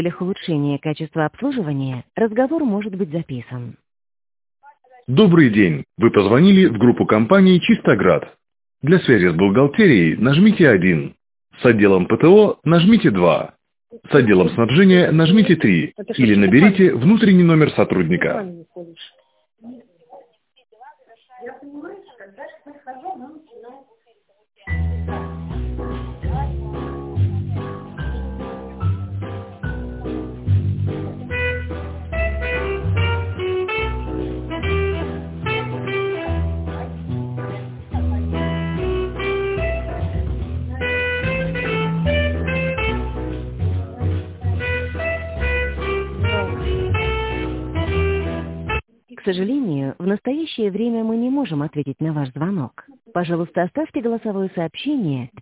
целях улучшения качества обслуживания разговор может быть записан. Добрый день! Вы позвонили в группу компании «Чистоград». Для связи с бухгалтерией нажмите 1. С отделом ПТО нажмите 2. С отделом снабжения нажмите 3. Или наберите внутренний номер сотрудника. Я понимаю, что когда я прихожу, она начинает... К сожалению, в настоящее время мы не можем ответить на ваш звонок. Пожалуйста, оставьте голосовое сообщение